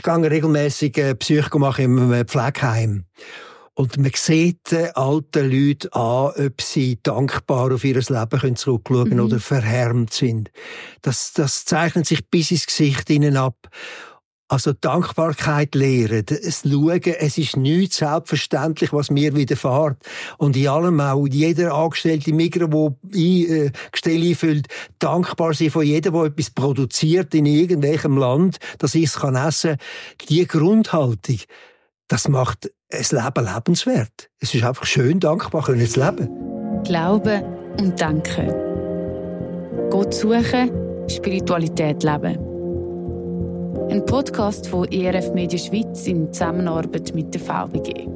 gehe regelmässig Psycho machen im Pflegeheim. Und man sieht den alten Leuten an, ob sie dankbar auf ihr Leben zurückschauen können oder verhärmt sind. Das zeichnet sich bis ins Gesicht ihnen ab. Also Dankbarkeit lehren, es schauen, es ist nichts selbstverständlich, was mir widerfährt. Und in allem auch jeder Angestellte Migros, der Gestelle einfüllt, dankbar sein von jedem, der etwas produziert in irgendwelchem Land, dass ich es essen kann. Die Grundhaltung, das macht ein Leben lebenswert. Es ist einfach schön, dankbar können zu leben. Glauben und Denken. Gott suchen, Spiritualität leben. Ein Podcast von ERF Media Schweiz in Zusammenarbeit mit der VBG.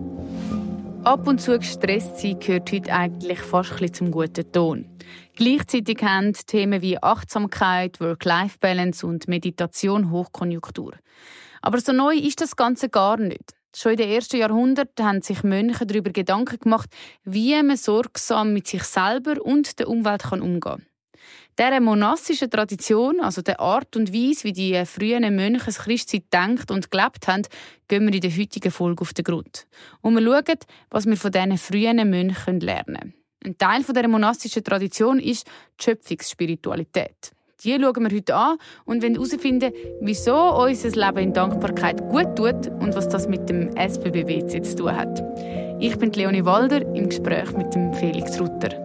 Ab und zu gestresst sein gehört heute eigentlich fast ein bisschen zum guten Ton. Gleichzeitig haben Themen wie Achtsamkeit, Work-Life-Balance und Meditation Hochkonjunktur. Aber so neu ist das Ganze gar nicht. Schon in den ersten Jahrhunderten haben sich Mönche darüber Gedanken gemacht, wie man sorgsam mit sich selber und der Umwelt umgehen kann. Dieser monassischen Tradition, also der Art und Weise, wie die frühen Mönche das Christsein gedacht und gelebt haben, gehen wir in der heutigen Folge auf den Grund. Und wir schauen, was wir von diesen frühen Mönchen lernen können. Ein Teil dieser monassischen Tradition ist die Schöpfungsspiritualität. Die schauen wir heute an und wollen herausfinden, wieso unser Leben in Dankbarkeit gut tut und was das mit dem SBB-WC zu tun hat. Ich bin Leonie Walder im Gespräch mit dem Felix Rutter.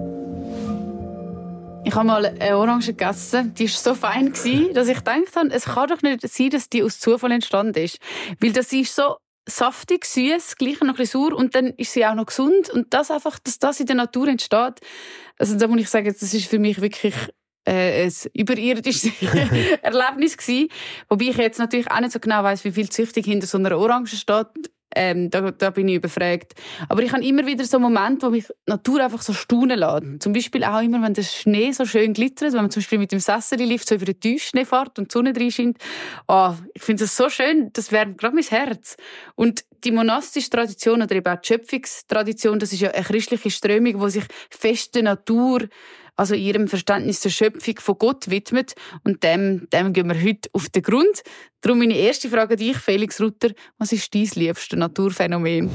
Ich habe mal eine Orange gegessen, die war so fein, dass ich gedacht habe, es kann doch nicht sein, dass die aus Zufall entstanden ist. Weil das ist so saftig, süß, gleich noch ein bisschen sauer und dann ist sie auch noch gesund. Und das einfach, dass das in der Natur entsteht, also da muss ich sagen, das ist für mich wirklich ein überirdisches Erlebnis gewesen. Wobei ich jetzt natürlich auch nicht so genau weiss, wie viel Züchtung hinter so einer Orange steht. Da bin ich überfragt. Aber ich habe immer wieder so Momente, wo mich die Natur einfach so staunen lässt. Zum Beispiel auch immer, wenn der Schnee so schön glitzert, wenn man zum Beispiel mit dem Sessellift so über den Tiefschnee fährt und die Sonne reinscheint. Oh, ich finde das so schön, das wärmt gerade mein Herz. Und die monastische Tradition oder eben auch die Schöpfungstradition, das ist ja eine christliche Strömung, die sich fest der Natur, also ihrem Verständnis der Schöpfung von Gott widmet. Und dem gehen wir heute auf den Grund. Darum meine erste Frage an dich, Felix Rutter. Was ist dein liebstes Naturphänomen?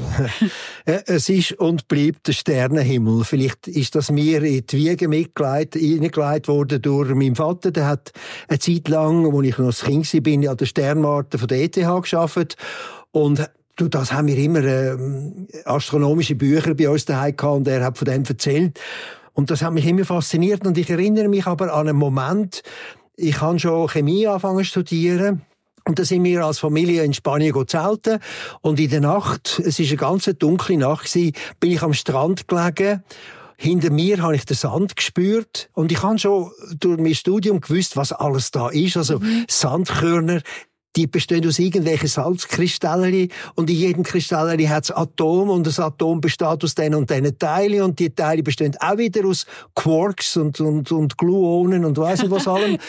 Es ist und bleibt der Sternenhimmel. Vielleicht ist das mir in die Wiege hineingelegt worden durch meinen Vater. Der hat eine Zeit lang, als ich noch ein Kind war, an der Sternwarte von der ETH gearbeitet. Und das haben wir immer astronomische Bücher bei uns daheim gehabt und er hat von dem erzählt. Und das hat mich immer fasziniert. Und ich erinnere mich aber an einen Moment, ich habe schon Chemie angefangen zu studieren. Und da sind wir als Familie in Spanien zelten. Und in der Nacht, es war eine ganz dunkle Nacht, bin ich am Strand gelegen. Hinter mir habe ich den Sand gespürt. Und ich habe schon durch mein Studium gewusst, was alles da ist. Also Sandkörner. Die bestehen aus irgendwelchen Salzkristallen und in jedem Kristall hat es Atom und das Atom besteht aus diesen und diesen Teilen und die Teile bestehen auch wieder aus Quarks und Gluonen und weiss nicht was allem.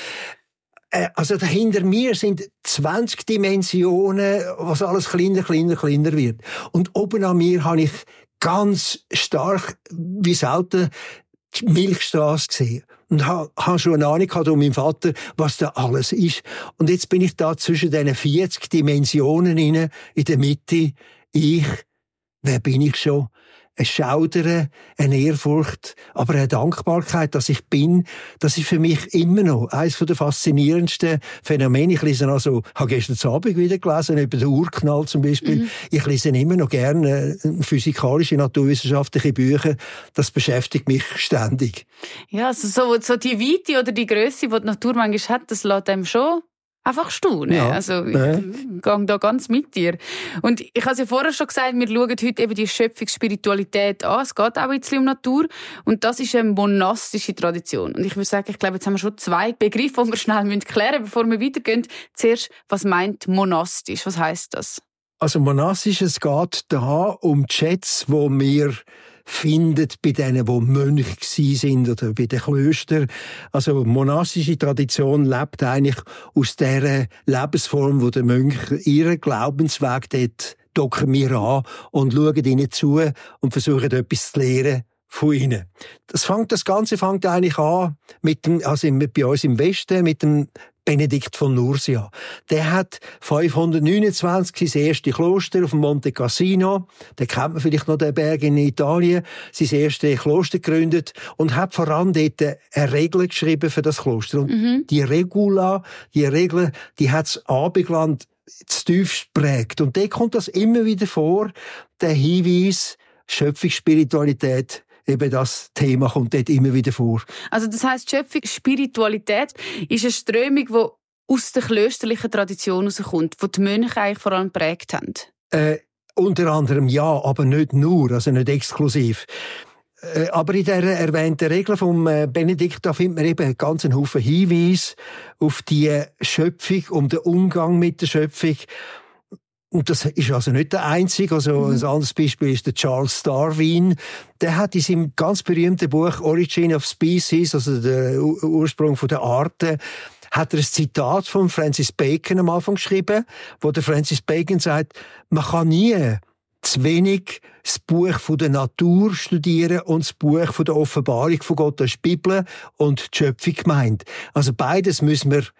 Also hinter mir sind 20 Dimensionen, was alles kleiner wird. Und oben an mir habe ich ganz stark, wie selten, die Milchstraße gesehen. Und habe schon eine Ahnung gehabt um meinen Vater, was da alles ist. Und jetzt bin ich da zwischen diesen 40 Dimensionen in der Mitte. Wer bin ich schon? Ein Schaudern, eine Ehrfurcht, aber eine Dankbarkeit, dass ich bin, das ist für mich immer noch eines der faszinierendsten Phänomene. Ich lese also, habe gestern Abend wieder gelesen, über den Urknall zum Beispiel. Ich lese immer noch gerne physikalische, naturwissenschaftliche Bücher. Das beschäftigt mich ständig. Ja, also so die Weite oder die Grösse, die die Natur manchmal hat, das lässt einem schon einfach staunen. Ja, also ich gehe da ganz mit dir. Und ich habe es ja vorher schon gesagt, wir schauen heute eben die Schöpfungsspiritualität an. Es geht auch ein bisschen um Natur. Und das ist eine monastische Tradition. Und ich würde sagen, ich glaube, jetzt haben wir schon zwei Begriffe, die wir schnell klären müssen, bevor wir weitergehen. Zuerst, was meint monastisch? Was heisst das? Also monastisch, es geht da um die Schätze, die wir findet bei denen, die Mönche sind oder bei den Klöstern. Also monastische Tradition lebt eigentlich aus dieser Lebensform, wo der Mönch ihren Glaubensweg dort docken wir an und schauen ihnen zu und versuchen etwas zu lernen von ihnen. Das Ganze fängt eigentlich an mit dem, also bei uns im Westen, mit dem Benedikt von Nursia. Der hat 529 sein erstes Kloster auf dem Monte Cassino, den kennt man vielleicht noch, den Berg in Italien, sein erstes Kloster gegründet und hat vor allem dort eine Regel geschrieben für das Kloster. Und die Regel, die hat das Abendland zu tief geprägt. Und da kommt das immer wieder vor, der Hinweis, Schöpfungsspiritualität, eben das Thema kommt dort immer wieder vor. Also das heisst, Schöpfungsspiritualität ist eine Strömung, die aus der klösterlichen Tradition herauskommt, die die Mönche eigentlich vor allem geprägt haben? Unter anderem ja, aber nicht nur, also nicht exklusiv. Aber in der erwähnten Regel vom Benedikt, da findet man eben einen ganzen Haufen Hinweise auf die Schöpfung, um den Umgang mit der Schöpfung. Und das ist also nicht der einzige. Also ein anderes Beispiel ist der Charles Darwin. Der hat in seinem ganz berühmten Buch Origin of Species, also der Ursprung der Arten, hat er ein Zitat von Francis Bacon am Anfang geschrieben, wo der Francis Bacon sagt, man kann nie zu wenig das Buch von der Natur studieren und das Buch von der Offenbarung von Gott, das ist die Bibel und die Schöpfung gemeint. Also beides müssen wir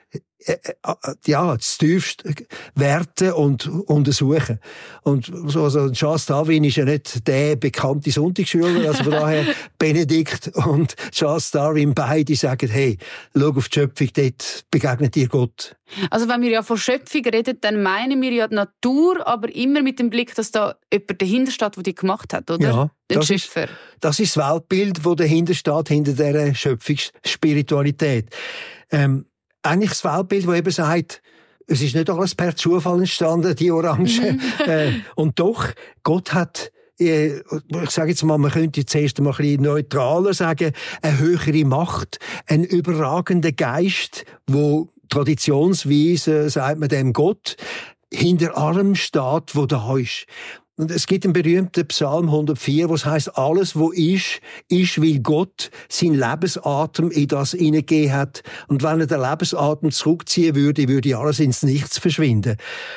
das tiefst werten und untersuchen. Und so, also Charles Darwin ist ja nicht der bekannte Sonntagsschüler, also von daher Benedikt und Charles Darwin beide sagen, hey, schau auf die Schöpfung, dort begegnet dir Gott. Also wenn wir ja von Schöpfung reden, dann meinen wir ja die Natur, aber immer mit dem Blick, dass da jemand dahinter steht, der die gemacht hat, oder? Ja, den Schöpfer. Das ist das Weltbild, das dahinter steht, hinter dieser Schöpfungsspiritualität. Eigentlich das Weltbild, das eben sagt, es ist nicht alles per Zufall entstanden, die Orange. Und doch, Gott hat, ich sage jetzt mal, man könnte jetzt erst einmal ein bisschen neutraler sagen, eine höhere Macht, einen überragenden Geist, wo traditionsweise, sagt man dem Gott, hinter allem steht, wo da ist. Und es gibt einen berühmten Psalm 104, wo es heisst, alles, wo ist, weil Gott seinen Lebensatem in das hineingegeben hat. Und wenn er den Lebensatem zurückziehen würde alles ins Nichts verschwinden.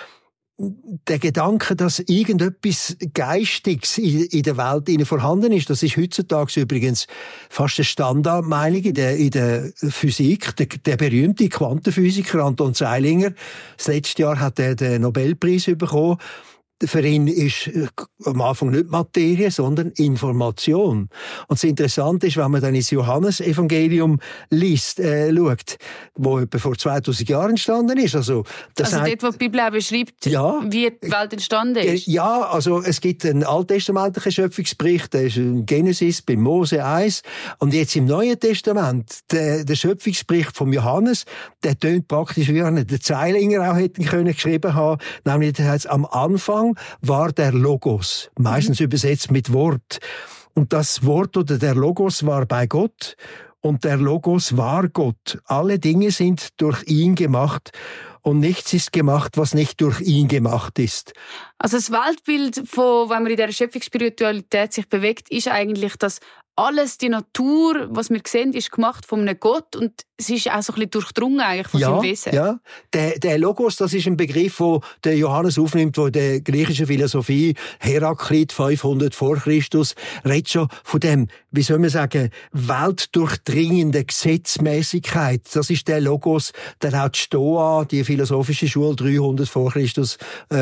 Der Gedanke, dass irgendetwas Geistiges in der Welt vorhanden ist, das ist heutzutage übrigens fast eine Standardmeinung in der Physik. Der berühmte Quantenphysiker Anton Zeilinger, das letzte Jahr hat er den Nobelpreis bekommen. Für ihn ist am Anfang nicht Materie, sondern Information. Und das Interessante ist, wenn man dann ins Johannesevangelium liest, schaut, wo etwa vor 2000 Jahren entstanden ist. Also dort, wo die Bibel auch beschreibt, ja, wie die Welt entstanden ist. Ja, also es gibt einen alttestamentlichen Schöpfungsbericht, der ist in Genesis, bei Mose 1. Und jetzt im Neuen Testament, der Schöpfungsbericht von Johannes, der tönt praktisch, wie der Zeilinger auch hätten können geschrieben haben, nämlich der heißt, am Anfang war der Logos, meistens übersetzt mit Wort. Und das Wort oder der Logos war bei Gott und der Logos war Gott. Alle Dinge sind durch ihn gemacht und nichts ist gemacht, was nicht durch ihn gemacht ist. Also das Weltbild, wenn man in dieser Schöpfungsspiritualität sich bewegt, ist eigentlich, dass alles, die Natur, was wir sehen, ist gemacht von einem Gott und es ist auch so ein bisschen durchdrungen eigentlich von seinem Wesen. Ja, der Logos, das ist ein Begriff, den der Johannes aufnimmt, wo der griechischen Philosophie Heraklit 500 vor Christus redet schon von dem, wie soll man sagen, weltdurchdringende Gesetzmäßigkeit. Das ist der Logos, dann auch die Stoa, die philosophische Schule 300 vor Christus,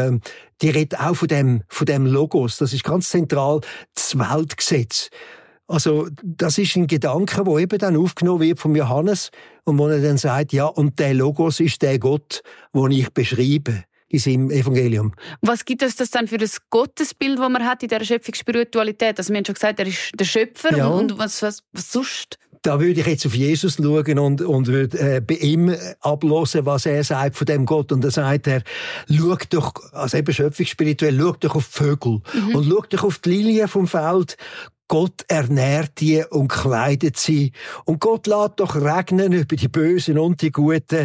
die redet auch von dem Logos. Das ist ganz zentral das Weltgesetz. Also, das ist ein Gedanke, der eben dann aufgenommen wird vom Johannes und wo er dann sagt, ja, und der Logos ist der Gott, den ich beschreibe in seinem Evangelium. Was gibt es das dann für das Gottesbild, das man hat in dieser Schöpfungsspiritualität? Also, wir haben schon gesagt, er ist der Schöpfer und was sonst? Da würde ich jetzt auf Jesus schauen und würde bei ihm abhören, was er sagt von dem Gott. Und da sagt er, schau doch, also eben schöpfungsspirituell, schau doch auf die Vögel und schau doch auf die Lilien vom Feld. Gott ernährt die und kleidet sie. Und Gott lässt doch regnen über die Bösen und die Guten.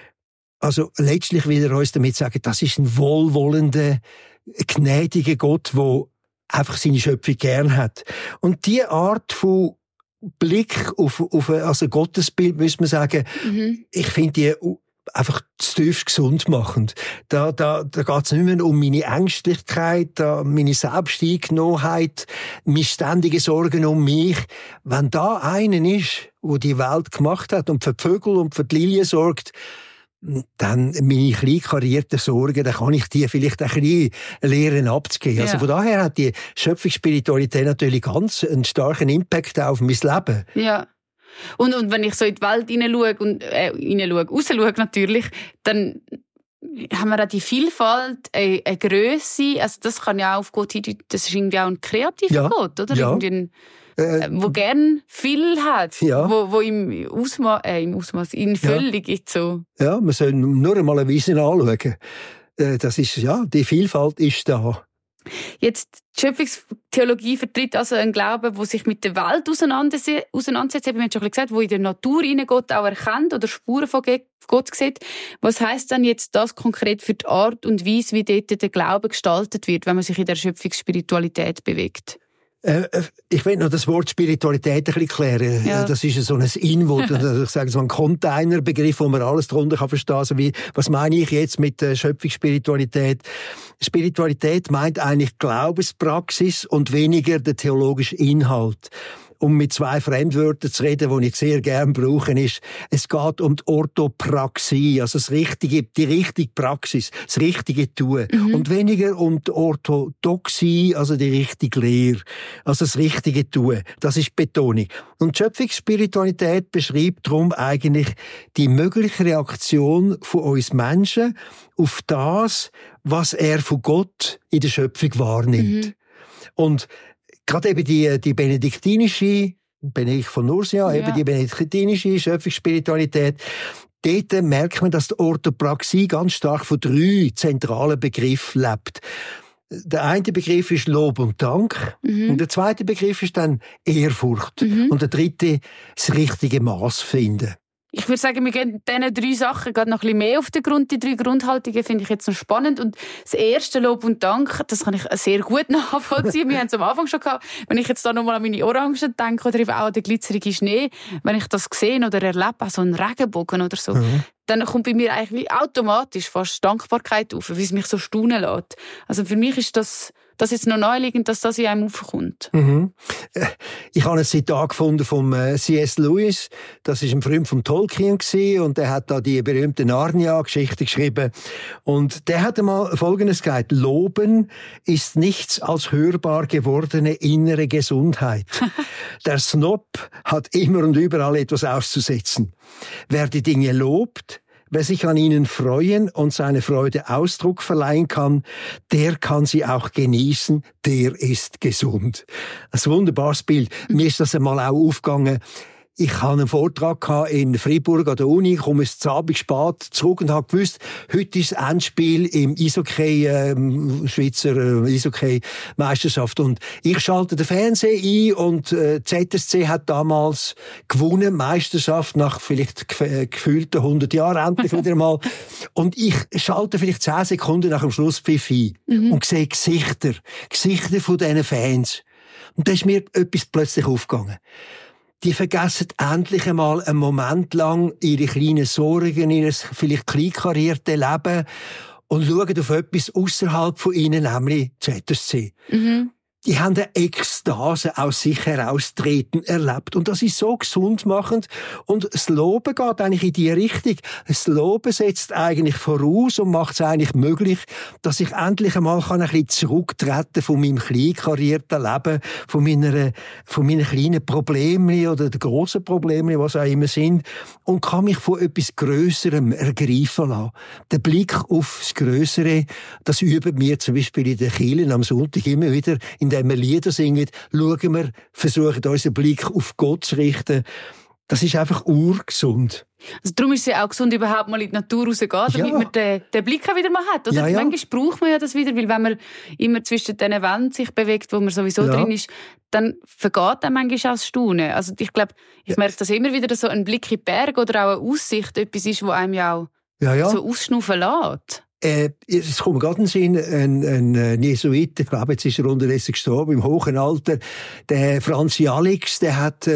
Also letztlich will er uns damit sagen, das ist ein wohlwollender, gnädiger Gott, der einfach seine Schöpfung gern hat. Und diese Art von Blick auf also Gottesbild, muss man sagen, ich finde die einfach zu tief gesund machend. Da geht's nicht mehr um meine Ängstlichkeit, meine Selbsteingenommenheit, meine ständige Sorgen um mich. Wenn da einer ist, der die Welt gemacht hat und für die Vögel und für die Lilien sorgt, dann meine klein karierten Sorgen, dann kann ich die vielleicht ein bisschen lernen abzugeben. Also von daher hat die Schöpfungsspiritualität natürlich ganz einen starken Impact auf mein Leben. Ja. Und wenn ich so in die Welt rausschaue natürlich, dann haben wir auch die Vielfalt, eine Grösse, also das kann ja auch auf Gott hindeuten, das ist irgendwie auch ein kreativer Gott, oder? Ja. Irgendwie wo gern viel hat, wo im Ausmaß, in völlig ist so. Ja, man soll nur einmal eine Wiese anschauen. Das ist, die Vielfalt ist da. Jetzt, die Schöpfungstheologie vertritt also einen Glauben, der sich mit der Welt auseinandersetzt. Wir haben schon ein bisschen gesagt, wo in der Natur Gott auch erkennt oder Spuren von Gott sieht. Was heisst denn jetzt das konkret für die Art und Weise, wie dort der Glaube gestaltet wird, wenn man sich in der Schöpfungsspiritualität bewegt? Ich will noch das Wort Spiritualität ein bisschen klären. Ja. Das ist so ein Inwort, ich sage so ein Containerbegriff, wo man alles darunter verstehen kann. Also was meine ich jetzt mit Schöpfungsspiritualität? Spiritualität meint eigentlich Glaubenspraxis und weniger der theologische Inhalt. Um mit zwei Fremdwörtern zu reden, die ich sehr gerne brauche, ist, es geht um die Orthopraxie, also die richtige Praxis, das richtige Tun. Und weniger um die Orthodoxie, also die richtige Lehre, also das richtige Tun. Das ist die Betonung. Und die Schöpfungsspiritualität beschreibt darum eigentlich die mögliche Reaktion von uns Menschen auf das, was er von Gott in der Schöpfung wahrnimmt. Und gerade eben die benediktinische, Benedikt von Nursia, eben die benediktinische Schöpfungsspiritualität, dort merkt man, dass die Orthopraxie ganz stark von 3 zentralen Begriffen lebt. Der eine Begriff ist Lob und Dank, und der zweite Begriff ist dann Ehrfurcht, und der dritte das richtige Maß finden. Ich würde sagen, wir gehen diesen 3 Sachen gerade noch ein bisschen mehr auf den Grund. Die 3 Grundhaltungen finde ich jetzt noch spannend. Und das erste, Lob und Dank, das kann ich sehr gut nachvollziehen. Wir haben es am Anfang schon gehabt. Wenn ich jetzt da nochmal an meine Orangen denke oder eben auch an den glitzerigen Schnee, wenn ich das sehe oder erlebe, auch so einen Regenbogen oder so, dann kommt bei mir eigentlich wie automatisch fast Dankbarkeit auf, wie es mich so staunen lässt. Also für mich ist das jetzt noch naheliegend, dass das in einem aufkommt. Ich habe ein Zitat gefunden vom C.S. Lewis. Das ist ein Freund von Tolkien gewesen, und der hat da die berühmte Narnia-Geschichte geschrieben. Und der hat einmal Folgendes gesagt: Loben ist nichts als hörbar gewordene innere Gesundheit. Der Snob hat immer und überall etwas auszusetzen. Wer die Dinge lobt, wer sich an ihnen freuen und seine Freude Ausdruck verleihen kann, der kann sie auch genießen, der ist gesund. Ein wunderbares Bild. Mir ist das einmal auch aufgegangen. Ich hatte einen Vortrag in Freiburg an der Uni, komme ins Abend spät zurück und habe gewusst, heute ist das Endspiel im Eishockey, Schweizer Eishockey-Meisterschaft. Und ich schalte den Fernseher ein, und ZSC hat damals gewonnen, Meisterschaft nach vielleicht gefühlten 100 Jahren endlich wieder mal. Und ich schalte vielleicht 10 Sekunden nach dem Schlusspfiff ein und sehe Gesichter von diesen Fans. Und da ist mir etwas plötzlich aufgegangen. Die vergessen endlich einmal einen Moment lang ihre kleinen Sorgen, ihr vielleicht kleinkarierte Leben und schauen auf etwas außerhalb von ihnen, nämlich ZSC. Die haben eine Ekstase aus sich heraustreten erlebt. Und das ist so gesundmachend. Und das Loben geht eigentlich in die Richtung. Das Loben setzt eigentlich voraus und macht es eigentlich möglich, dass ich endlich einmal ein bisschen zurücktreten von meinem kleinkarierten Leben, von meinen kleinen Problemen oder den grossen Problemen, was auch immer sind, und kann mich von etwas Grösserem ergreifen lassen. Der Blick auf das Grössere, das üben wir zum Beispiel in den Kirchen am Sonntag immer wieder, indem wir Lieder singen, versuchen unseren Blick auf Gott zu richten. Das ist einfach urgesund. Also darum ist es ja auch gesund, überhaupt mal in die Natur rauszugehen, damit man den Blick auch wieder mal hat. Oder? Ja. Manchmal braucht man ja das wieder, weil wenn man immer zwischen diesen Wänden sich bewegt, wo man sowieso drin ist, dann vergeht einem manchmal auch das Staunen. Also ich glaube, ich merke das immer wieder, dass so ein Blick in die Berge oder auch eine Aussicht etwas ist, wo einem ja auch so ausschnaufen lässt. Es kommt gerade in den Sinn, ein Jesuit, ich glaube, jetzt ist er unterdessen gestorben, im hohen Alter, der Franz Jalix, der hat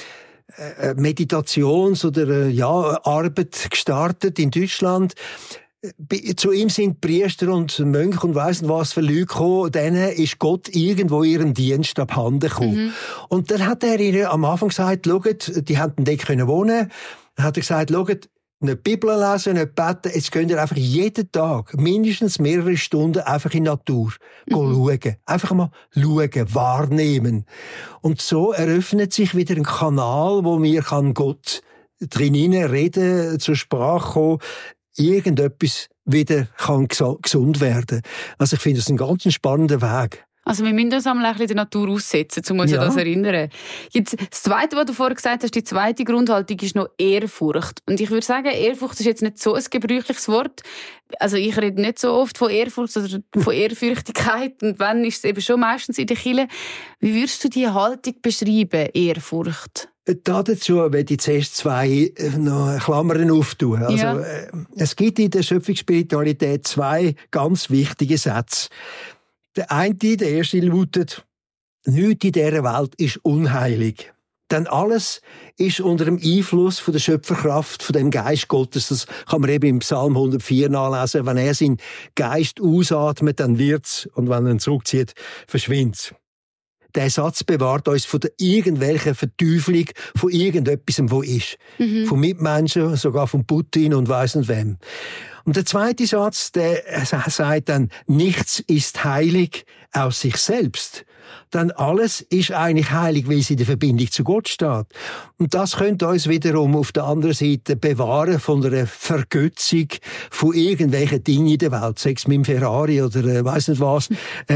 Meditations- oder Arbeit gestartet in Deutschland. Zu ihm sind Priester und Mönche und weiss nicht was für Leute gekommen, denen ist Gott irgendwo ihrem Dienst abhanden gekommen. Und dann hat er ihnen am Anfang gesagt, schaut, die hätten dort wohnen können. Dann hat er gesagt, schaut, nicht die Bibel lesen, nicht beten. Jetzt könnt ihr einfach jeden Tag mindestens mehrere Stunden einfach in die Natur schauen. Einfach mal schauen, wahrnehmen. Und so eröffnet sich wieder ein Kanal, wo mir Gott drinnen reden, zur Sprache kommen, irgendetwas wieder kann gesund werden. Also ich finde das einen ganz spannenden Weg. Also wir müssen uns einmal ein bisschen der Natur aussetzen, um uns an das erinnern. Jetzt, das Zweite, was du vorher gesagt hast, die zweite Grundhaltung ist noch Ehrfurcht. Und ich würde sagen, Ehrfurcht ist jetzt nicht so ein gebräuchliches Wort. Also ich rede nicht so oft von Ehrfurcht oder von Ehrfürchtigkeit. Und wenn, ist es eben schon meistens in der Kirche. Wie würdest du diese Haltung beschreiben, Ehrfurcht? Dazu werde ich zuerst zwei Klammern auftun. Also, es gibt in der Schöpfungsspiritualität zwei ganz wichtige Sätze. Der eine, der erste lautet, nichts in dieser Welt ist unheilig. Denn alles ist unter dem Einfluss von der Schöpferkraft, von dem Geist Gottes. Das kann man eben im Psalm 104 nachlesen. Wenn er seinen Geist ausatmet, dann wird's. Und wenn er ihn zurückzieht, verschwindt's. Der Satz bewahrt uns von der irgendwelchen Verteufelung von irgendetwas, wo ist. Von Mitmenschen, sogar von Putin und weiss nicht wem. Und der zweite Satz, der sagt dann, nichts ist heilig aus sich selbst. Denn alles ist eigentlich heilig, weil es in der Verbindung zu Gott steht. Und das könnte uns wiederum auf der anderen Seite bewahren von einer Vergötzung von irgendwelchen Dingen in der Welt, sei es mit dem Ferrari oder weiss nicht was,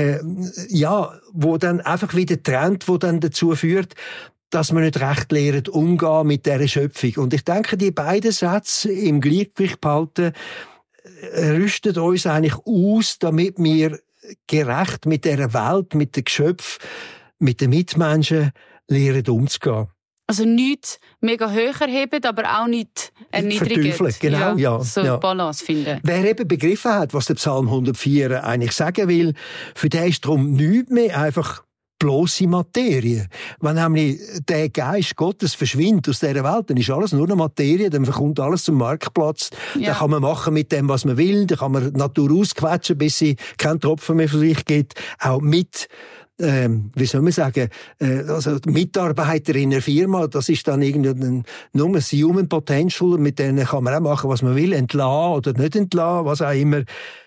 wo dann einfach wieder trennt, wo dann dazu führt, dass man nicht recht lernt, umgehen mit dieser Schöpfung. Und ich denke, die beiden Sätze im Gleichgewicht behalten, rüstet uns eigentlich aus, damit wir gerecht mit dieser Welt, mit den Geschöpfen, mit den Mitmenschen lernen umzugehen. Also nichts mega höher heben, aber auch nicht erniedrigen. Verteufeln, genau, ja. So Balance finden. Wer eben begriffen hat, was der Psalm 104 eigentlich sagen will, für den ist darum nichts mehr einfach bloße Materie. Wenn nämlich der Geist Gottes verschwindet aus dieser Welt, dann ist alles nur eine Materie, dann kommt alles zum Marktplatz. Ja. Dann kann man machen mit dem, was man will, dann kann man die Natur ausquetschen, bis sie keinen Tropfen mehr von sich gibt. Auch mit wie soll man sagen, also Mitarbeiter in einer Firma, das ist dann irgendwie nur ein Human Potential, mit denen kann man auch machen, was man will, entlassen oder nicht entlassen, was auch immer.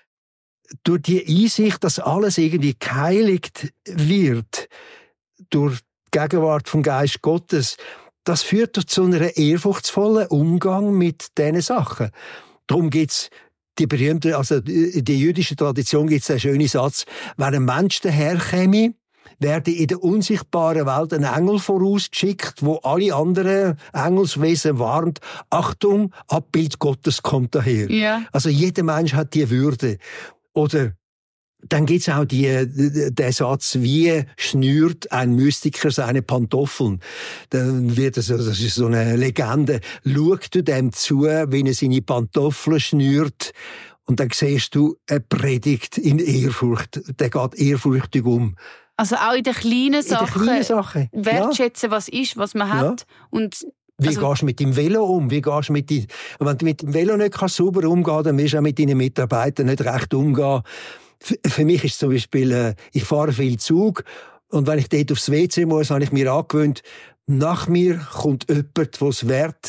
Durch die Einsicht, dass alles irgendwie geheiligt wird, durch die Gegenwart vom Geist Gottes, das führt zu einem ehrfurchtsvollen Umgang mit diesen Sachen. Darum gibt's die berühmte, also in der jüdischen Tradition gibt's den schönen Satz, wenn ein Mensch daherkäme, werde in der unsichtbaren Welt ein Engel vorausgeschickt, wo alle anderen Engelswesen warnt, Achtung, Abbild Gottes kommt daher. Ja. Also jeder Mensch hat die Würde. Oder dann gibt's auch der Satz, wie schnürt ein Mystiker seine Pantoffeln? Dann wird das ist so eine Legende. Schau du dem zu, wie er seine Pantoffeln schnürt. Und dann siehst du, er predigt in Ehrfurcht. Der geht ehrfurchtig um. Also auch in den kleinen Sachen. Wertschätzen, was ist, was man hat. Und wie gehst du mit dem Velo um? Wenn du mit dem Velo nicht sauber umgehen kannst, dann wirst du auch mit deinen Mitarbeitern nicht recht umgehen. Für mich ist zum Beispiel, ich fahre viel Zug und wenn ich dort aufs WC muss, habe ich mir angewöhnt, nach mir kommt jemand, der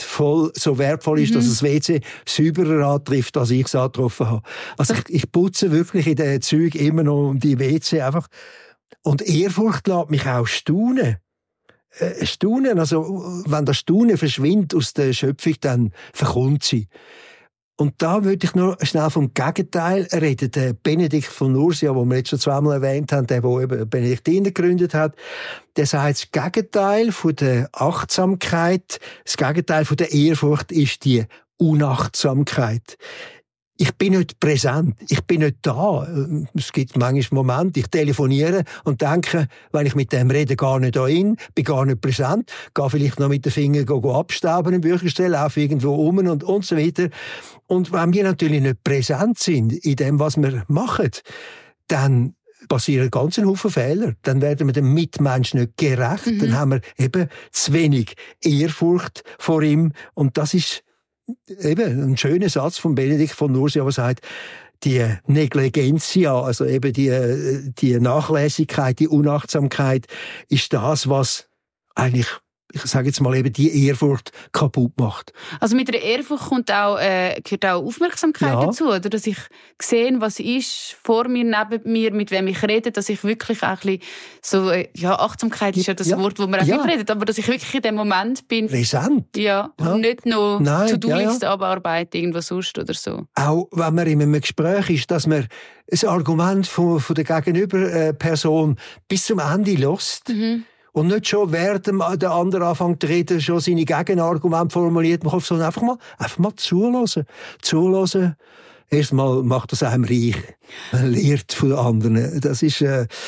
so wertvoll ist, dass das WC sauberer antrifft, als ich es angetroffen habe. Also ich putze wirklich in den Zügen immer noch die WC einfach. Und Ehrfurcht lässt mich auch staunen. Also wenn das Staunen verschwindet aus der Schöpfung, dann verkommt sie. Und da würde ich noch schnell vom Gegenteil reden. Der Benedikt von Nursia, den wir jetzt schon zweimal erwähnt haben, der eben Benediktiner gegründet hat, der sagt, das Gegenteil von der Achtsamkeit, das Gegenteil von der Ehrfurcht ist die Unachtsamkeit. Ich bin nicht präsent, ich bin nicht da. Es gibt manchmal Momente, ich telefoniere und denke, wenn ich mit dem rede, gar nicht dahin, bin gar nicht präsent, gehe vielleicht noch mit den Fingern abstauben im Bücherstell, laufe irgendwo um und so weiter. Und wenn wir natürlich nicht präsent sind in dem, was wir machen, dann passieren ganz Haufen Fehler. Dann werden wir dem Mitmenschen nicht gerecht, dann haben wir eben zu wenig Ehrfurcht vor ihm. Und das ist eben ein schöner Satz von Benedikt von Nursia, der sagt, die Negligentia, also eben die Nachlässigkeit, die Unachtsamkeit, ist das, was eigentlich ich sage jetzt mal eben, die Ehrfurcht kaputt macht. Also mit der Ehrfurcht gehört auch Aufmerksamkeit dazu, oder? Dass ich sehe, was ist vor mir, neben mir, mit wem ich rede, dass ich wirklich auch ein bisschen so, Achtsamkeit ist ja das Wort, wo man auch viel redet, aber dass ich wirklich in dem Moment bin. Präsent. Ja, und nicht noch To-Do-Listen abarbeiten, irgendwas sonst oder so. Auch wenn man in einem Gespräch ist, dass man ein Argument von der Gegenüberperson bis zum Ende lässt. Mhm. Und nicht schon, während der andere anfängt zu reden, schon seine Gegenargumente formuliert, sondern einfach mal zuhören. Zuhören. Erstmal macht das einem reich. Man lernt von den anderen. Das ist,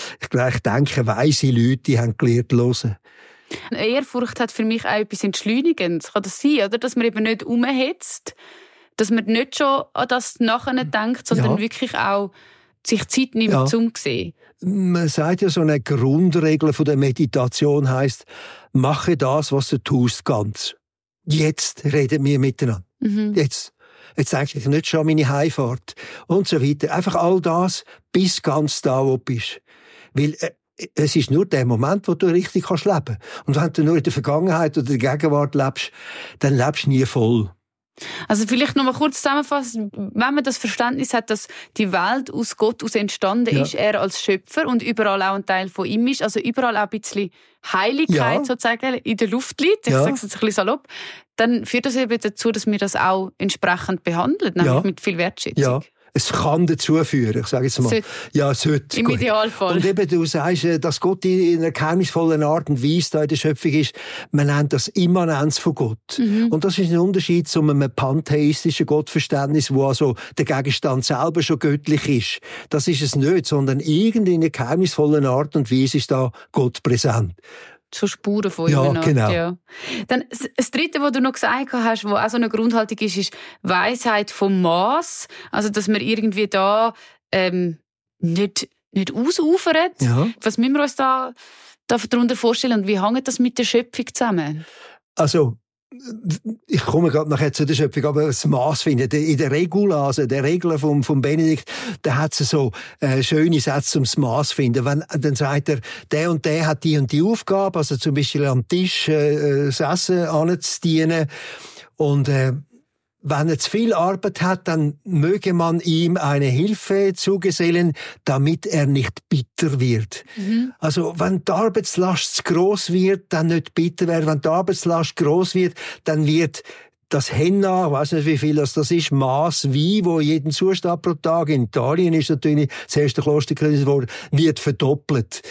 ich denke, weise Leute, die haben gelernt, hören. Ehrfurcht hat für mich auch etwas Entschleunigendes. Kann das sein, oder? Dass man eben nicht rumhetzt, dass man nicht schon an das nachher denkt, sondern wirklich auch sich Zeit nimmt, zum zu sehen. Man sagt ja, so eine Grundregel von der Meditation heisst, mache das, was du tust, ganz. Jetzt reden wir miteinander. Mhm. Jetzt denke ich nicht schon an meine Heimfahrt und so weiter. Einfach all das, bis ganz da, wo du bist. Weil es ist nur der Moment, wo du richtig leben kannst. Und wenn du nur in der Vergangenheit oder in der Gegenwart lebst, dann lebst du nie voll. Also vielleicht noch mal kurz zusammenfassen, wenn man das Verständnis hat, dass die Welt aus Gott aus entstanden ist, er als Schöpfer und überall auch ein Teil von ihm ist, also überall auch ein bisschen Heiligkeit sozusagen in der Luft liegt, ich sage es jetzt ein bisschen salopp, dann führt das eben dazu, dass wir das auch entsprechend behandeln, nämlich mit viel Wertschätzung. Ja. Es kann dazu führen, ich sage jetzt mal. Sollte. Im Idealfall. Und eben, du sagst, dass Gott in einer geheimnisvollen Art und Weise da in der Schöpfung ist, man nennt das Immanenz von Gott. Mhm. Und das ist ein Unterschied zu einem pantheistischen Gottverständnis, wo also der Gegenstand selber schon göttlich ist. Das ist es nicht, sondern irgendwie in einer geheimnisvollen Art und Weise ist da Gott präsent. So Spuren von ihm. Genau. Ja. Dann das Dritte, was du noch gesagt hast, was auch so eine Grundhaltung ist Weisheit vom Maß. Also, dass man irgendwie da nicht ausufert. Ja. Was müssen wir uns da darunter vorstellen und wie hängt das mit der Schöpfung zusammen? Also, ich komme gerade nachher zu der Schöpfung, aber das Maß finden. In der Regula, also der Regler vom Benedikt, da hat sie so schöne Sätze zum Maß finden. Wenn, dann sagt er, der und der hat die und die Aufgabe, also zum Beispiel am Tisch das Essen anzudienen. Und wenn er zu viel Arbeit hat, dann möge man ihm eine Hilfe zugesellen, damit er nicht bitter wird. Mhm. Also, wenn die Arbeitslast zu gross wird, dann nicht bitter werden. Wenn die Arbeitslast gross wird, dann wird das Henna, ich weiss nicht, wie viel das ist, Maß Wein, wo jeden Zustand pro Tag, in Italien ist natürlich das erste Klosterkreis geworden, wird verdoppelt.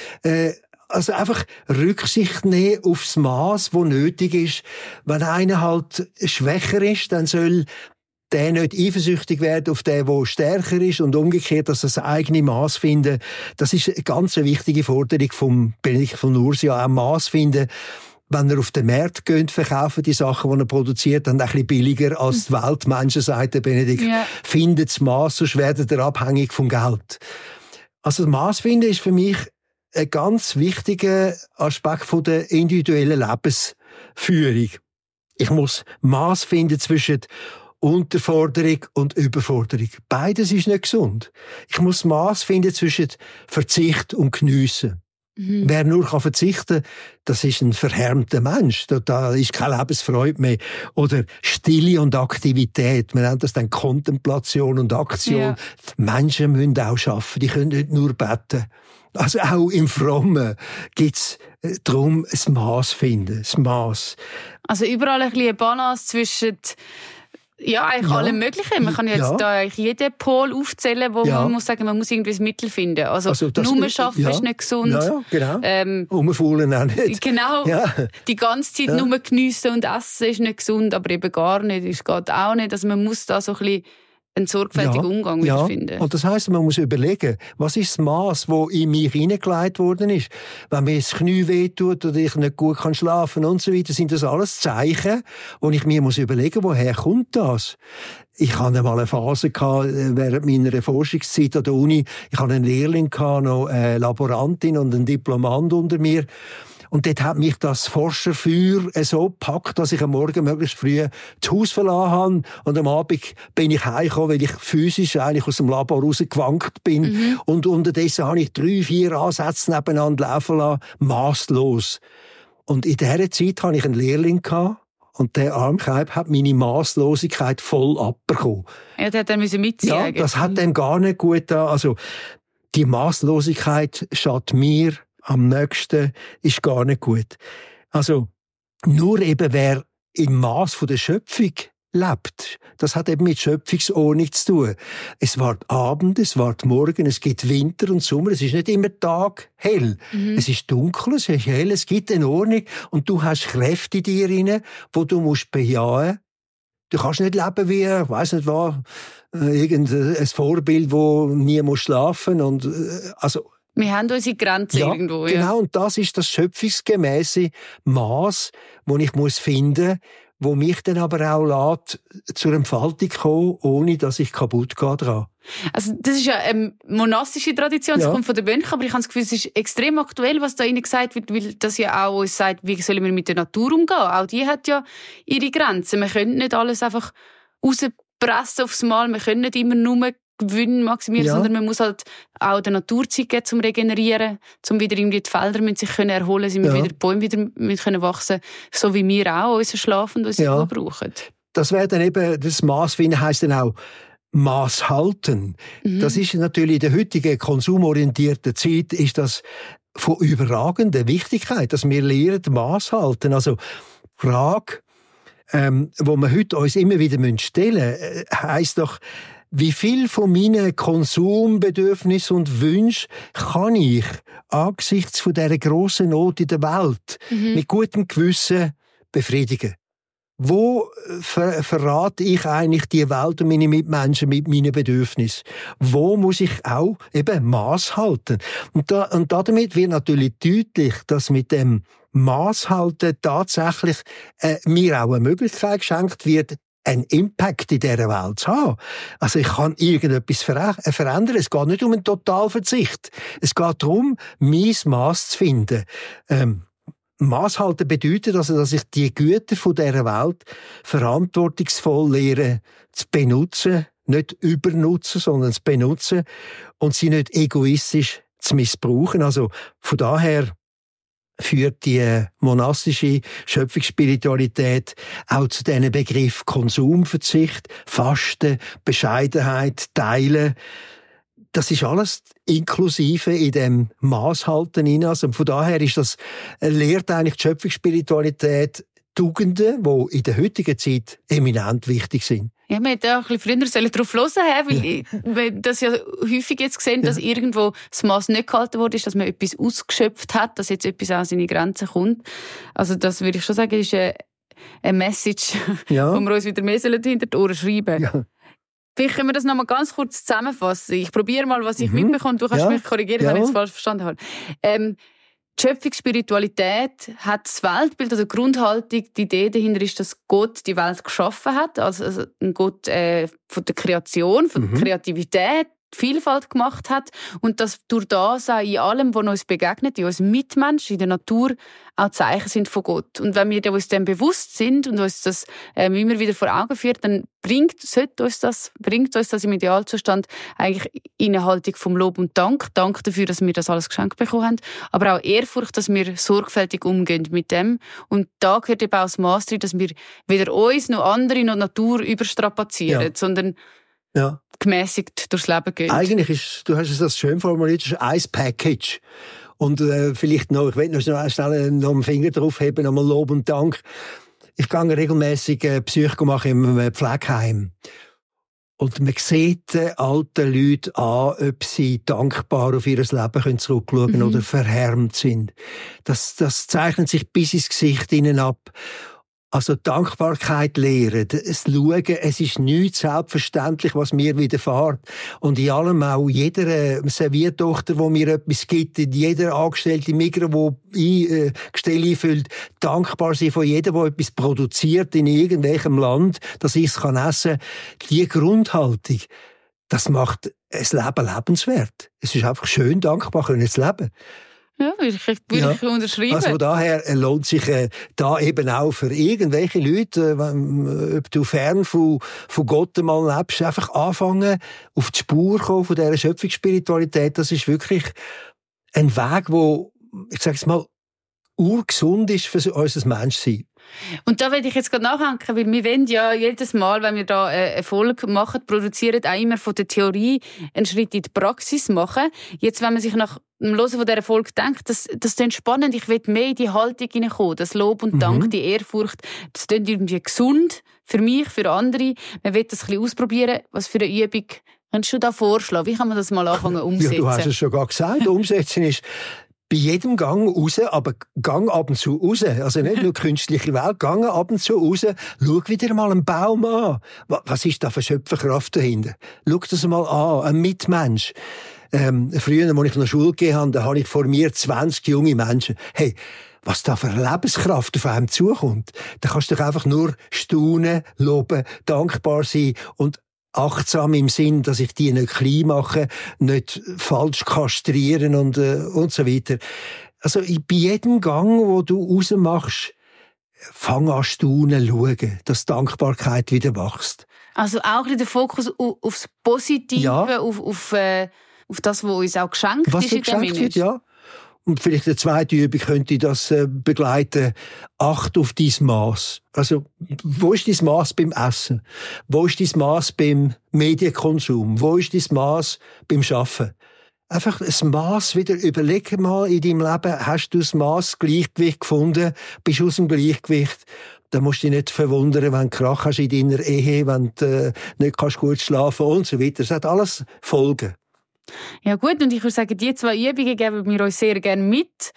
Also einfach Rücksicht nehmen aufs Maß, wo nötig ist. Wenn einer halt schwächer ist, dann soll der nicht eifersüchtig werden auf den, der stärker ist und umgekehrt, dass er das eigene Maß finden. Das ist eine ganz wichtige Forderung vom Benedikt von Nursia, auch Maß finden. Wenn er auf den Markt geht, verkaufen die Sachen, die er produziert, dann ein bisschen billiger als die Weltmenschen, sagt der Benedikt. Ja. Findet das Maß, sonst werdet ihr abhängig vom Geld. Also das Maß finden ist für mich ein ganz wichtiger Aspekt von der individuellen Lebensführung. Ich muss Maß finden zwischen Unterforderung und Überforderung. Beides ist nicht gesund. Ich muss Maß finden zwischen Verzicht und Geniessen. Mhm. Wer nur verzichten kann, das ist ein verhärmter Mensch. Da ist keine Lebensfreude mehr. Oder Stille und Aktivität. Man nennt das dann Kontemplation und Aktion. Ja. Die Menschen müssen auch arbeiten. Die können nicht nur beten. Also auch im Frommen gibt's darum ein Maß finden. Das Maß. Also überall ein bisschen eine Balance zwischen eigentlich allem Möglichen. Man kann jetzt da eigentlich jeden Pol aufzählen, wo man muss sagen, man muss irgendwie ein Mittel finden. Also nur arbeiten ist nicht gesund. Ja, genau. Umfaulen auch nicht. Genau. Ja. Die ganze Zeit nur geniessen und essen ist nicht gesund, aber eben gar nicht. Das geht auch nicht. Also man muss da so ein bisschen einen sorgfältigen Umgang finden. Und das heisst, man muss überlegen, was ist das Maß, das in mich hineingelegt worden ist. Wenn mir das Knie wehtut oder ich nicht gut schlafen kann und so weiter, sind das alles Zeichen, wo ich mir überlegen muss, woher kommt das? Ich hatte mal eine Phase während meiner Forschungszeit an der Uni. Ich hatte einen Lehrling, noch eine Laborantin und einen Diplomant unter mir. Und dort hat mich das Forscherfeuer so gepackt, dass ich am Morgen möglichst früh das Haus verlassen habe. Und am Abend bin ich heimgekommen, weil ich physisch eigentlich aus dem Labor rausgewankt bin. Mhm. Und unterdessen habe ich 3-4 Ansätze nebeneinander laufen lassen. Masslos. Und in dieser Zeit hatte ich einen Lehrling gehabt, und der Armkeib hat meine Masslosigkeit voll abbekommen. Ja, der hat dann mitziehen. Ja, das hat dem gar nicht gut getan. Also, die Masslosigkeit schadet mir am nächsten, ist gar nicht gut. Also, nur eben wer im Mass von der Schöpfung lebt, das hat eben mit Schöpfungsordnung zu tun. Es wird Abend, es wird Morgen, es gibt Winter und Sommer, es ist nicht immer Tag hell. Es ist dunkel, es ist hell, es gibt eine Ordnung und du hast Kräfte in dir rein, die du musst bejahen. Du kannst nicht leben wie, ich weiss nicht was, irgendein Vorbild, wo nie schlafen muss. Also, wir haben unsere Grenzen irgendwo. Ja, genau, und das ist das schöpfungsgemäße Maß, das ich finden muss, wo mich dann aber auch lässt, zur Entfaltung kommen, ohne dass ich kaputt gehe dran. Also das ist ja eine monastische Tradition, das kommt von den Mönchen, aber ich habe das Gefühl, es ist extrem aktuell, was da Ihnen gesagt wird, weil das ja auch uns sagt, wie sollen wir mit der Natur umgehen. Auch die hat ja ihre Grenzen. Wir können nicht alles einfach rauspressen aufs Mal, wir können nicht immer nur Gewinn maximieren, sondern man muss halt auch der Natur Zeit geben, zum Regenerieren, zum wieder irgendwie die Felder müssen sich können erholen, sind wieder die Bäume wieder können wachsen, so wie wir auch unseren Schlaf und unsere Ruhe brauchen. Das wäre dann eben, das Maß finden heisst dann auch Maß halten. Das ist natürlich in der heutigen konsumorientierten Zeit ist das von überragender Wichtigkeit, dass wir lernen, Maß halten. Also Frage, wo wir heute uns immer wieder stellen müssen, heisst doch, wie viel von meinen Konsumbedürfnissen und Wünschen kann ich angesichts von dieser grossen Not in der Welt mit gutem Gewissen befriedigen? Wo verrate ich eigentlich die Welt und meine Mitmenschen mit meinen Bedürfnissen? Wo muss ich auch eben Maß halten? Und damit wird natürlich deutlich, dass mit dem Maß halten tatsächlich mir auch eine Möglichkeit geschenkt wird, einen Impact in dieser Welt zu haben. Also ich kann irgendetwas verändern. Es geht nicht um einen Totalverzicht. Es geht darum, mein Maß zu finden. Maß halten bedeutet also, dass ich die Güter von dieser Welt verantwortungsvoll lehre zu benutzen, nicht übernutzen, sondern zu benutzen und sie nicht egoistisch zu missbrauchen. Also von daher führt die monastische Schöpfungsspiritualität auch zu diesen Begriff Konsumverzicht, Fasten, Bescheidenheit, Teilen. Das ist alles inklusive in dem Maßhalten hinein. Also von daher ist das, lehrt eigentlich die Schöpfungsspiritualität Tugenden, die in der heutigen Zeit eminent wichtig sind. Ja, man hätte auch ein bisschen früher darauf hören, weil wir das ja häufig jetzt gesehen, dass irgendwo das Maß nicht gehalten wurde, dass man etwas ausgeschöpft hat, dass jetzt etwas an seine Grenzen kommt. Also das würde ich schon sagen, ist eine Message, wo wir uns wieder mehr hinter die Ohren schreiben. Ja. Vielleicht können wir das noch mal ganz kurz zusammenfassen. Ich probiere mal, was ich mitbekomme. Du kannst mich korrigieren, wenn ich es falsch verstanden habe. Die Schöpfungsspiritualität hat das Weltbild, also die Grundhaltung, die Idee dahinter ist, dass Gott die Welt geschaffen hat, also ein Gott von der Kreation, von der Kreativität, Vielfalt gemacht hat und dass durch das auch in allem, was uns begegnet, in uns Mitmenschen, in der Natur, auch Zeichen sind von Gott. Und wenn wir uns dem bewusst sind und uns das immer wieder vor Augen führt, dann bringt uns das im Idealzustand eigentlich in eine Haltung vom Lob und Dank. Dank dafür, dass wir das alles geschenkt bekommen haben. Aber auch Ehrfurcht, dass wir sorgfältig umgehen mit dem. Und da gehört eben auch das Maß drin, dass wir weder uns noch andere noch Natur überstrapazieren, sondern gemäßigt durchs Leben gehen. Eigentlich du hast es das schön formuliert, ist ein Package. Und vielleicht noch, ich will noch schnell noch einen Finger drauf heben, nochmal Lob und Dank. Ich gehe regelmäßig Psycho machen im Pflegeheim. Und man sieht den alten Leuten an, ob sie dankbar auf ihr Leben zurückschauen können oder verhärmt sind. Das zeichnet sich bis ins Gesicht ihnen ab. Also Dankbarkeit lehren, es schauen, es ist nichts selbstverständlich, was mir widerfährt. Und in allem auch jeder Serviertochter, die mir etwas gibt, jeder Angestellte Migros, der Gestelle einfüllt, dankbar sein von jedem, der etwas produziert in irgendwelchem Land, dass ich es essen kann. Die Grundhaltung, das macht ein Leben lebenswert. Es ist einfach schön, dankbar zu leben. Ja, würde ich unterschreiben. Also daher lohnt sich da eben auch für irgendwelche Leute, ob du fern von Gott einmal lebst, einfach anfangen, auf die Spur kommen von dieser Schöpfungsspiritualität. Das ist wirklich ein Weg, wo, ich sage es mal, urgesund ist für unser Menschsein. Und da will ich jetzt gerade nachhängen, weil wir wollen ja jedes Mal, wenn wir da eine Folge machen, produzieren auch immer von der Theorie einen Schritt in die Praxis machen. Jetzt, wenn man sich nach dem Hören von dieser Folge denkt, das klingt spannend, ich will mehr in die Haltung hineinkommen, das Lob und Dank, die Ehrfurcht, das klingt irgendwie gesund für mich, für andere. Man will das ein bisschen ausprobieren. Was für eine Übung kannst du da vorschlagen? Wie kann man das mal anfangen umsetzen? Ja, du hast es schon gerade gesagt, umsetzen ist bei jedem Gang raus, aber gang ab und zu raus. Also nicht nur künstliche Welt, gang ab und zu raus. Schau wieder mal einen Baum an. Was ist da für Schöpferkraft dahinter? Schau das mal an, ein Mitmensch. Früher, als ich in der Schule gegangen habe, da habe ich vor mir 20 junge Menschen. Hey, was da für Lebenskraft auf einem zukommt. Da kannst du doch einfach nur staunen, loben, dankbar sein und achtsam im Sinn, dass ich die nicht klein mache, nicht falsch kastrieren und so weiter. Also bei jedem Gang, wo du rausmachst, fang an staunen, schauen, dass Dankbarkeit wieder wächst. Also auch ein bisschen der Fokus aufs Positive, ja. auf das, was uns auch geschenkt ist. Was geschenkt wird, ja. Und vielleicht eine zweite Übung könnte das begleiten. Acht auf dein Mass. Also, wo ist dein Mass beim Essen? Wo ist dein Mass beim Medienkonsum? Wo ist dein Mass beim Arbeiten? Einfach ein Mass wieder überlegen mal in deinem Leben. Hast du das Mass Gleichgewicht gefunden? Bist du aus dem Gleichgewicht? Da musst du dich nicht verwundern, wenn du Krach hast in deiner Ehe, wenn du nicht gut schlafen kannst und so weiter. Das hat alles Folgen. Ja gut, und ich würde sagen, die 2 Übungen geben wir uns sehr gerne mit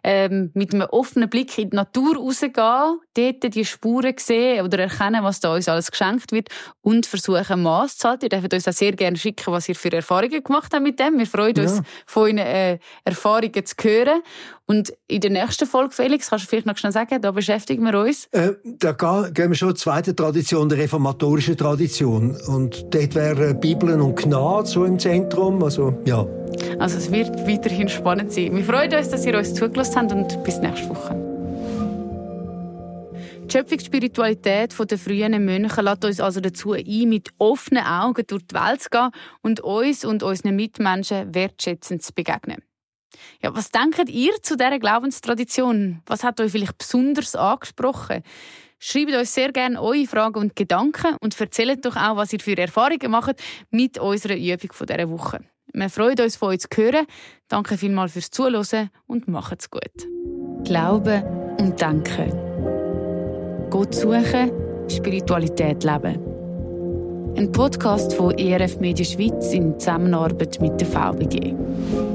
einem offenen Blick in die Natur rausgehen, dort die Spuren sehen oder erkennen, was da uns alles geschenkt wird und versuchen, Mass zu halten. Ihr dürft uns auch sehr gerne schicken, was ihr für Erfahrungen gemacht habt mit dem. Wir freuen uns, von euren Erfahrungen zu hören. Und in der nächsten Folge, Felix, kannst du vielleicht noch schnell sagen, da beschäftigen wir uns? Da gehen wir schon zur zweiten Tradition, der reformatorischen Tradition. Und dort wären Bibeln und Gnade so im Zentrum. Also, ja. Also es wird weiterhin spannend sein. Wir freuen uns, dass ihr uns zugelassen habt und bis nächste Woche. Die Schöpfungsspiritualität der frühen Mönche lässt uns also dazu ein, mit offenen Augen durch die Welt zu gehen und uns und unseren Mitmenschen wertschätzend zu begegnen. Ja, was denkt ihr zu dieser Glaubenstradition? Was hat euch vielleicht besonders angesprochen? Schreibt uns sehr gerne eure Fragen und Gedanken und erzählt doch auch, was ihr für Erfahrungen macht mit unserer Übung dieser Woche. Wir freuen uns, von euch zu hören. Danke vielmals fürs Zuhören und macht's gut. Glauben und Denken. Gott suchen, Spiritualität leben. Ein Podcast von ERF Media Schweiz in Zusammenarbeit mit der VBG.